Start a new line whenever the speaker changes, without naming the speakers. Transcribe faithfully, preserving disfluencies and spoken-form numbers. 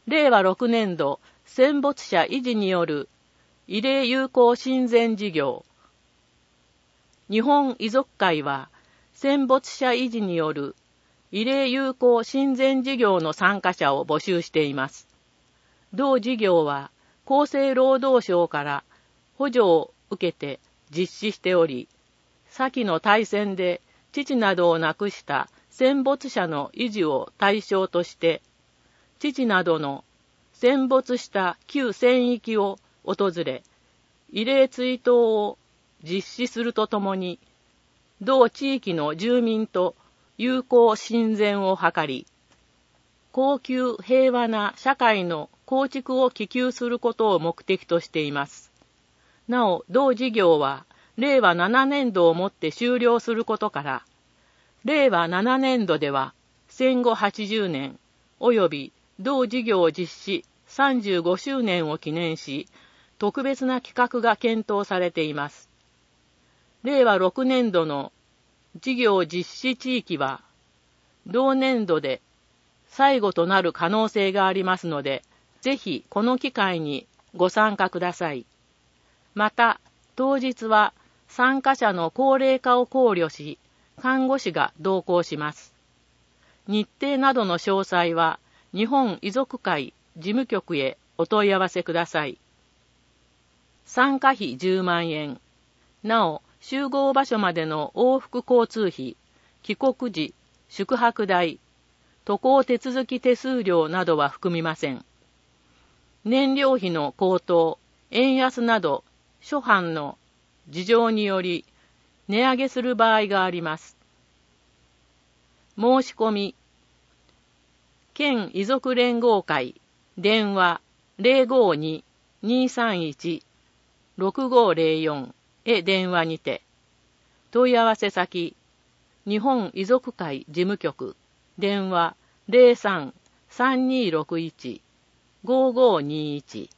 れいわろくねんど戦没者維持による慰霊友好親善事業。日本遺族会は戦没者維持による慰霊友好親善事業の参加者を募集しています。同事業は厚生労働省から補助を受けて実施しており、先の大戦で父などを亡くした戦没者の維持を対象として、父などの戦没した旧戦域を訪れ、慰霊追悼を実施するとともに、同地域の住民と友好親善を図り、恒久平和な社会の構築を希求することを目的としています。なお、同事業はれいわななねんどをもって終了することから、れいわななねんどでは戦後はちじゅうねん及び同事業実施さんじゅうごしゅうねんを記念し、特別な企画が検討されています。れいわろくねんどの事業実施地域は、同年度で最後となる可能性がありますので、ぜひこの機会にご参加ください。また、当日は参加者の高齢化を考慮し、看護師が同行します。日程などの詳細は、日本遺族会事務局へお問い合わせください。参加費じゅうまんえん。なお、集合場所までの往復交通費、帰国時、宿泊代、渡航手続き手数料などは含みません。燃料費の高騰、円安など、諸般の事情により、値上げする場合があります。申し込み、県遺族連合会、電話 ゼロごに にーさんいち ろくごゼロよん へ電話にて、問い合わせ先、日本遺族会事務局、電話 ゼロさん さんにーろくいち ごーごーにーいち